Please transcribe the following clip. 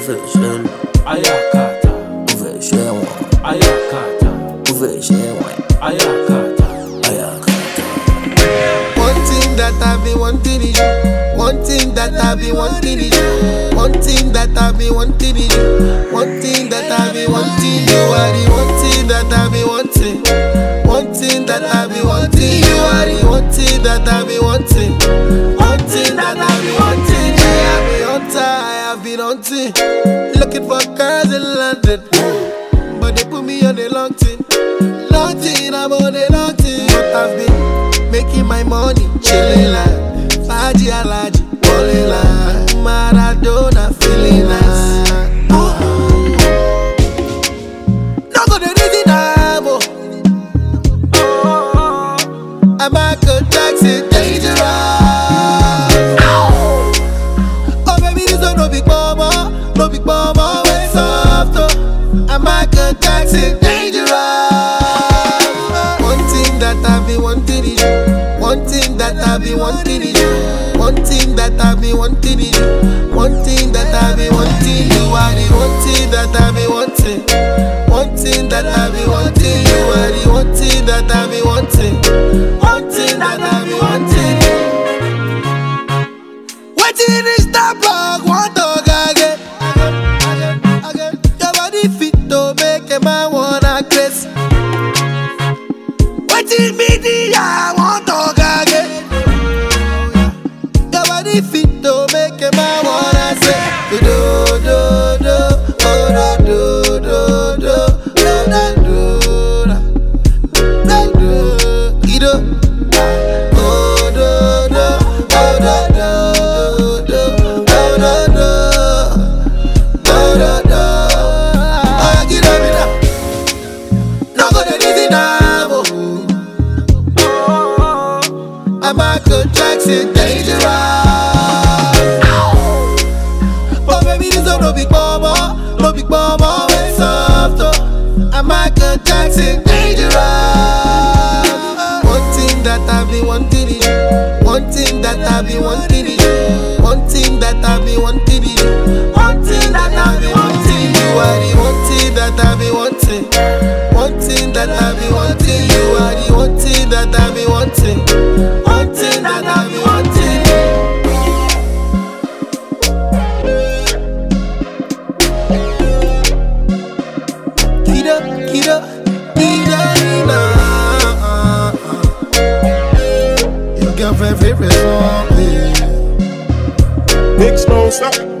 Uvesheni ayakata, uveshewa ayakata, uveshewa ayakata, ayakata. One thing that I've been wanting is you. One thing that I've been wanting is you. One thing that I've been wanting is you. One thing that I've been wanting. You are the one thing that I've been wanting. One thing that I've been wanting. You are the one thing that I've been wanting. One thing that I've been wanting. I have been hunter, I have been hunting, looking for girls in London, but they put me on the long thing. Long thing, I'm on the long thing. But I've been making my money, chilling like Faji Alaji, balling like Maradona, feeling nice. Not gonna reason I'm Michael Jackson, dangerous. Oh baby, this one no big mama, way soft. I'm Michael Jackson, dangerous. One thing that I've been wanting is you. One thing that I've been wanting is you. One thing that I've been wanting is you. One thing that I've been wanting. You are the one thing that I've been wanting. One thing that I've been wanting. You are the one thing that I've been wanting. One thing that I've been wanting. Waiting is the bug, one dog again. Your body fit to make a man wanna kiss. Waiting me the one dog again. Your body fit to make a man wanna say do do do, oh do do do, oh do do do, do. I'm Michael Jackson, dangerous. Oh baby, this one no big mama, way soft. I'm Michael Jackson, dangerous. One thing that I've been wanting is you. One thing that I've been wanting is you. One thing that I've been wanting is you. One thing that I've been wanting. You are the one thing that I've been wanting. One thing that I've been wanting. You are the one thing that I've been wanting. One thing that I've been wanting. Kida, your girlfriend favorite song. Big Smoke, stop.